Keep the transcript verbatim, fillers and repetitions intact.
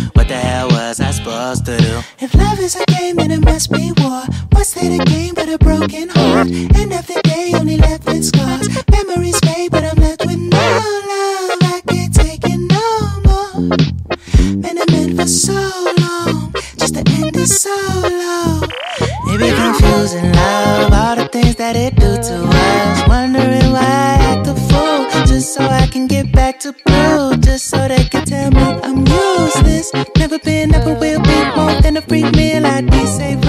What the hell was I supposed to do? If love is a game, then it must be war. What's there to gain but a broken heart? End of the day, only left with scars. Memories fade, but I'm left with no love. I can't take it no more. Been a man for so long, just to end it solo. It be confusing, love, all the things that it do to us. Wondering why I act a fool, just so I can get back to blue. Just so they can tell me I'm useless. Never been, never will be more than a free meal. I'd be safe